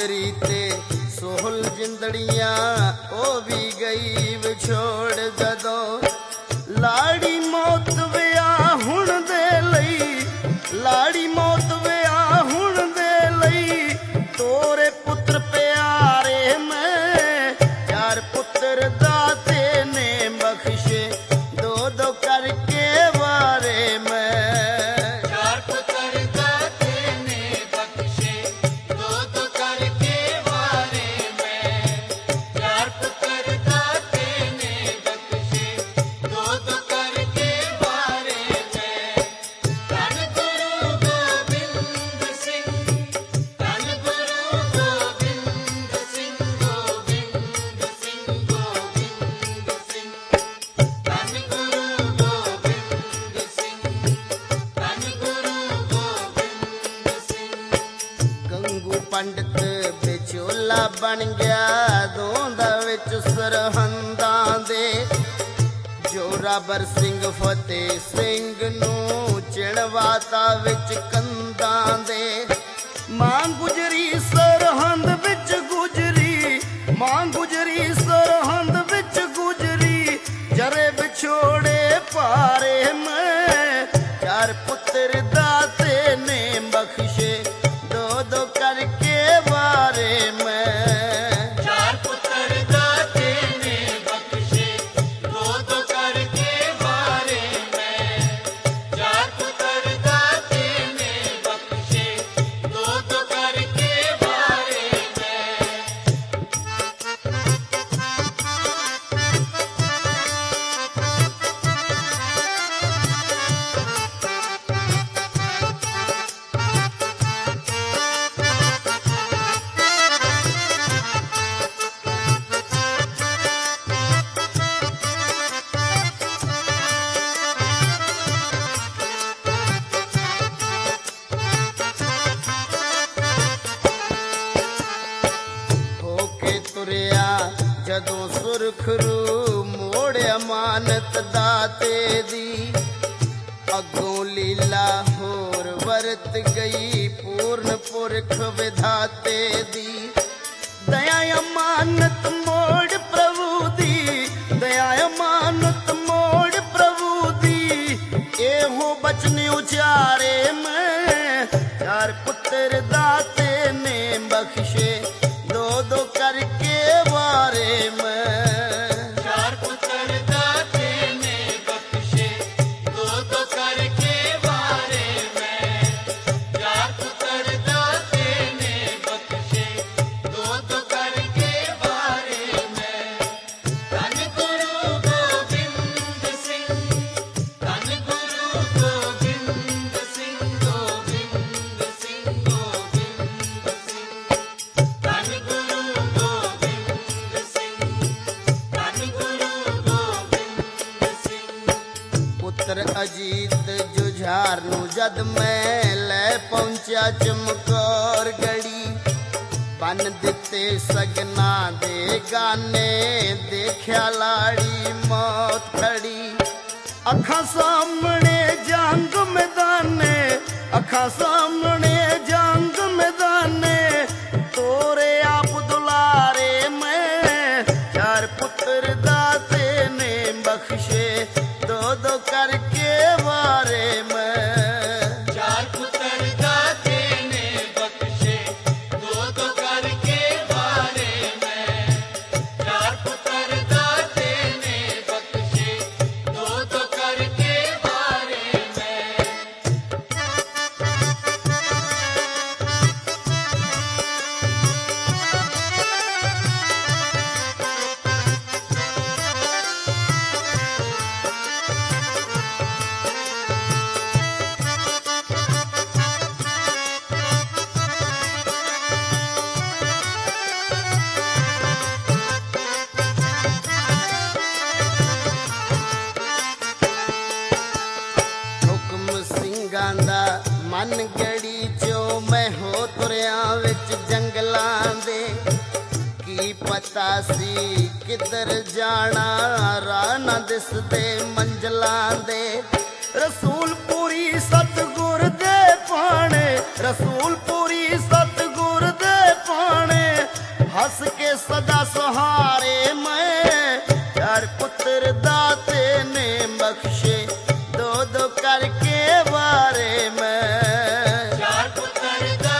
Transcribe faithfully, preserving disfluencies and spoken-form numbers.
गुजरी ते सोहल जिंदड़िया ओ भी गई विछोड़ जदों लाड़ी मौत विया हुण दे लई लाड़ी मौत विया हुण दे लई तोरे पुत्र प्यारे मैं चार पुत्र दाते ने बख्शे दो दो करके वारे में चार पुत्र दाते ने बख्शे दो दो करके वारे में चार पुत्र दाते ने बख्शे दो दो करके वारे में धन गुरु गोविंद सिंह धन गुरु गोविंद सिंह गोविंद सिंह गोविंद सिंह धन गुरु गोविंद सिंह धन गुरु गोविंद सिंह गंगू पंडित विचोला बन गया दोंदा विच सरहंदां दे जोरावर सिंह फतेह सिंह नूं चिणवाता विच कंधां दे मां गुजरी सरहंद विच गुजरी मां गुजरी सरहंद विच गुजरी जरे विछोड़े पारे में चार पुत्र दाते ने बख्शे दो दो करके वारे में चार पुत्र दाते ने बख्शे दो दो करके वारे में चार पुत्र दाते ने बख्शे दो दो करके वारे में होके तुरिया जदों सुरखरू मोड़ अमानत दाते दी अगों लीला होर वरत गई पूर्ण पुरख विधाते दी दया अमानत मोड़ प्रभु दी दया अमानत मोड़ प्रभु दी एहो बचन उचारे में चार पुत्र दाते ने बख्शे दो दो करके वारे में चार पुत्र दाते ने बख्शे दो दो करके वारे में चार पुत्र दाते ने बख्शे दो दो करके वारे में धन गुरु गोविंद सिंह धन गुरु गोविंद सिंह गोविंद सिंह गोविंद सिंह धन गुरु गोविंद सिंह धन गुरु गोविंद सिंह पुत्र अजीत जुझार नू जद मैं ले पहुंचा चमकौर गड़ी बन दिते सगना दे गाने देखा लाड़ी मौत खड़ी अखा सामने जंग मैदाने अखा सामने जंग मैदाने तोरे आप दुलारे में चार पुत्र दाते ने बख्शे दो दो करके वारे में चार पुत्र दाते ने बख्शे दो दो करके वारे में चार पुत्र दाते ने बख्शे दो दो करके वारे में हुक्म ਸਿੰਘਾਂ ਦਾ ਮਨ ਗੜੀ ਚੋਂ ਮੈਂ ਹੋ ਤੁਰਿਆ ਵਿੱਚ ਜੰਗਲਾਂ ਦੇ ਕੀ ਪਤਾ ਸੀ ਕਿੱਧਰ ਜਾਣਾ ਰਾਹ ਨਾ ਦਿਸਦੇ ਮੰਜ਼ਲਾਂ ਦੇ ਰਸੂਲਪੁਰੀ ਸਤਿਗੁਰ ਦੇ ਪਾਣੇ रसूलपुरी सतगुर दे पाने पुत्र